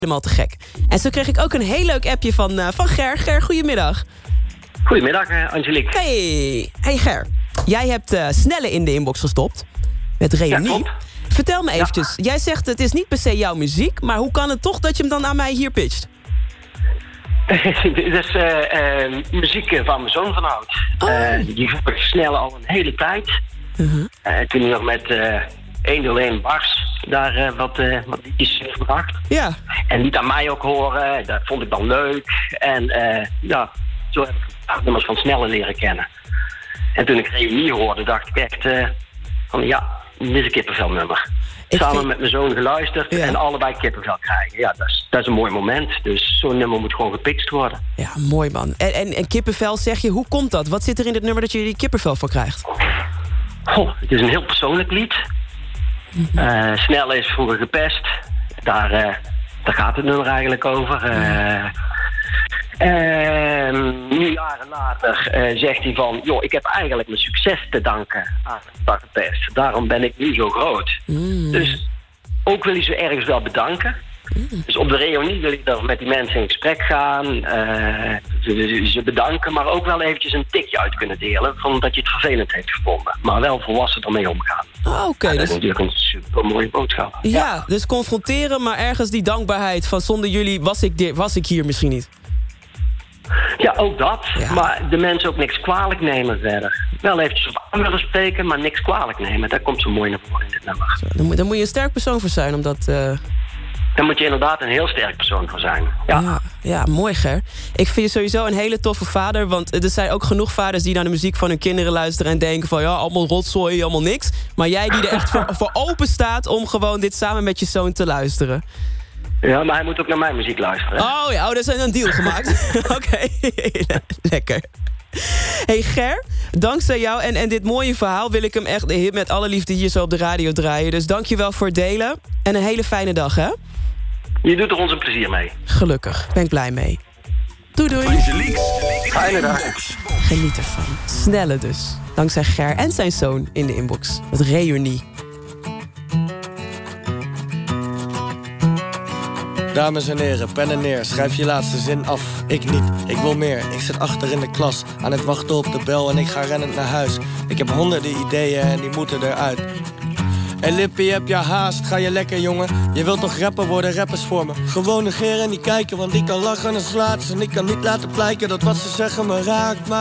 helemaal te gek. En zo kreeg ik ook een heel leuk appje van Ger. Ger, goedemiddag. Goedemiddag, Angelique. Hey Ger. Jij hebt Snelle in de inbox gestopt. Met Reunie. Ja, vertel me eventjes. Jij zegt het is niet per se jouw muziek, maar hoe kan het toch dat je hem dan aan mij hier pitcht? Dit is muziek van mijn zoon vanouds. Die volgt Snelle al een hele tijd. Toen hij nog met 101 Bars daar wat liedjes heeft gebracht. Ja. En liet aan mij ook horen. Dat vond ik dan leuk. En zo heb ik nummers van Snelle leren kennen. En toen ik Reunie hoorde, dacht ik echt dit is een kippenvelnummer. Samen met mijn zoon geluisterd en allebei kippenvel krijgen. Ja, dat is een mooi moment. Dus zo'n nummer moet gewoon gepitcht worden. Ja, mooi man. En kippenvel, zeg je, hoe komt dat? Wat zit er in het nummer dat je die kippenvel voor krijgt? Het is een heel persoonlijk lied. Snelle is vroeger gepest. Daar gaat het nummer eigenlijk over. Nu jaren later zegt hij van... joh, ik heb eigenlijk mijn succes te danken aan dat gepest. Daarom ben ik nu zo groot. Dus ook wil hij ze ergens wel bedanken. Dus op de reunie wil ik dan met die mensen in gesprek gaan. Ze bedanken, maar ook wel eventjes een tikje uit kunnen delen... van dat je het vervelend heeft gevonden. Maar wel volwassen ermee omgaan. Oké. Dat Dus... is natuurlijk een super mooie boodschap. Ja, dus confronteren, maar ergens die dankbaarheid... van zonder jullie was ik hier misschien niet. Ja, ook dat. Ja. Maar de mensen ook niks kwalijk nemen verder. Wel eventjes op aan willen spreken, maar niks kwalijk nemen. Daar komt zo mooi naar voren in dit nummer. Dan moet je een sterk persoon voor zijn, omdat... Daar moet je inderdaad een heel sterk persoon voor zijn. Ja, mooi Ger. Ik vind je sowieso een hele toffe vader. Want er zijn ook genoeg vaders die naar de muziek van hun kinderen luisteren... en denken van allemaal rotzooi, allemaal niks. Maar jij die er echt voor open staat om gewoon dit samen met je zoon te luisteren. Ja, maar hij moet ook naar mijn muziek luisteren. Dat is een deal gemaakt. Oké, lekker. Hey Ger, dankzij jou en dit mooie verhaal... wil ik hem echt met alle liefde hier zo op de radio draaien. Dus dank je wel voor het delen. En een hele fijne dag, hè? Je doet er ons een plezier mee. Gelukkig, ben ik blij mee. Doei. Fijne dag. Geniet ervan. Snelle dus. Dankzij Ger en zijn zoon in de inbox. Met Reunie. Dames en heren, pennen neer, schrijf je laatste zin af. Ik niet, ik wil meer. Ik zit achter in de klas, aan het wachten op de bel en ik ga rennend naar huis. Ik heb honderden ideeën en die moeten eruit. Hey Lippie, heb je haast? Ga je lekker, jongen? Je wilt toch rapper worden, rappers voor me. Gewoon negeren en niet kijken, want die kan lachen en slaat ze. En ik kan niet laten blijken dat wat ze zeggen me raakt, maar...